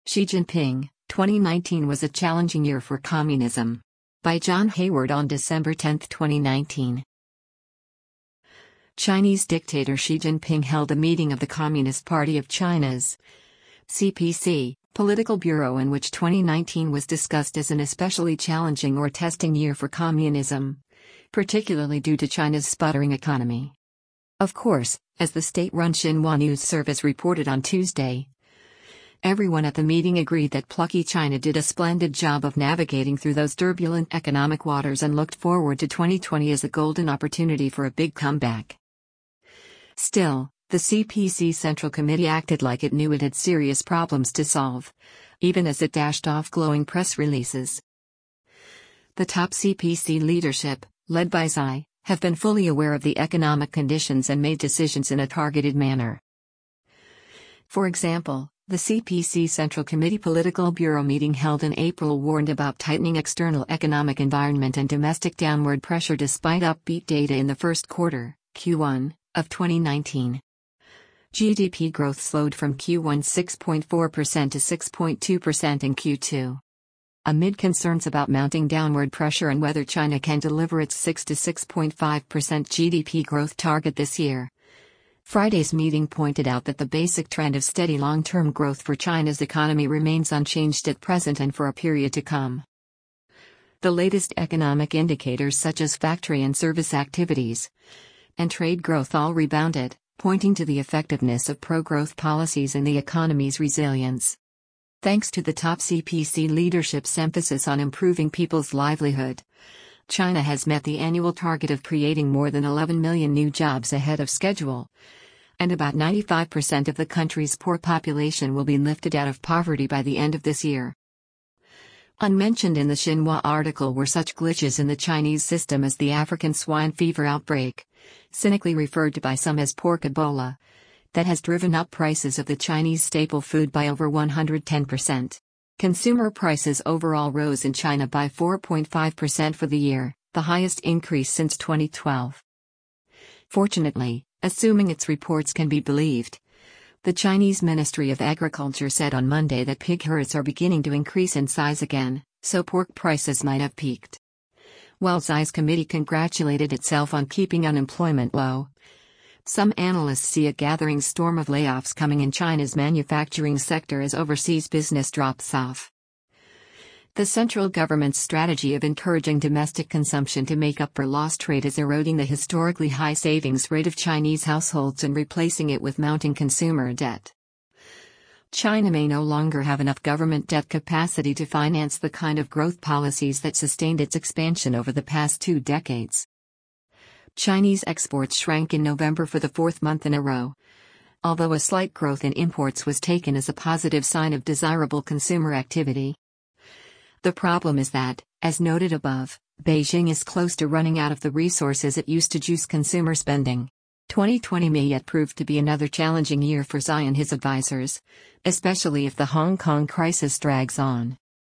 Xi Jinping, 2019 was a challenging year for communism. By John Hayward on December 10, 2019. Chinese dictator Xi Jinping held a meeting of the Communist Party of China's CPC Political Bureau in which 2019 was discussed as an especially challenging or testing year for communism, particularly due to China's sputtering economy. Of course, as the state-run Xinhua News Service reported on Tuesday, everyone at the meeting agreed that plucky China did a splendid job of navigating through those turbulent economic waters and looked forward to 2020 as a golden opportunity for a big comeback. Still, the CPC Central Committee acted like it knew it had serious problems to solve, even as it dashed off glowing press releases. The top CPC leadership, led by Xi, have been fully aware of the economic conditions and made decisions in a targeted manner. For example, the CPC Central Committee Political Bureau meeting held in April warned about tightening external economic environment and domestic downward pressure despite upbeat data in the first quarter, Q1, of 2019. GDP growth slowed from Q1 6.4% to 6.2% in Q2. Amid concerns about mounting downward pressure and whether China can deliver its 6 to 6.5% GDP growth target this year, Friday's meeting pointed out that the basic trend of steady long-term growth for China's economy remains unchanged at present and for a period to come. The latest economic indicators such as factory and service activities and trade growth all rebounded, pointing to the effectiveness of pro-growth policies and the economy's resilience. Thanks to the top CPC leadership's emphasis on improving people's livelihood, China has met the annual target of creating more than 11 million new jobs ahead of schedule, and about 95% of the country's poor population will be lifted out of poverty by the end of this year. Unmentioned in the Xinhua article were such glitches in the Chinese system as the African swine fever outbreak, cynically referred to by some as pork Ebola, that has driven up prices of the Chinese staple food by over 110%. Consumer prices overall rose in China by 4.5% for the year, the highest increase since 2012. Fortunately, assuming its reports can be believed, the Chinese Ministry of Agriculture said on Monday that pig herds are beginning to increase in size again, so pork prices might have peaked. While Xi's committee congratulated itself on keeping unemployment low, some analysts see a gathering storm of layoffs coming in China's manufacturing sector as overseas business drops off. The central government's strategy of encouraging domestic consumption to make up for lost trade is eroding the historically high savings rate of Chinese households and replacing it with mounting consumer debt. China may no longer have enough government debt capacity to finance the kind of growth policies that sustained its expansion over the past 2 decades. Chinese exports shrank in November for the 4th month in a row, although a slight growth in imports was taken as a positive sign of desirable consumer activity. The problem is that, as noted above, Beijing is close to running out of the resources it used to juice consumer spending. 2020 may yet prove to be another challenging year for Xi and his advisors, especially if the Hong Kong crisis drags on.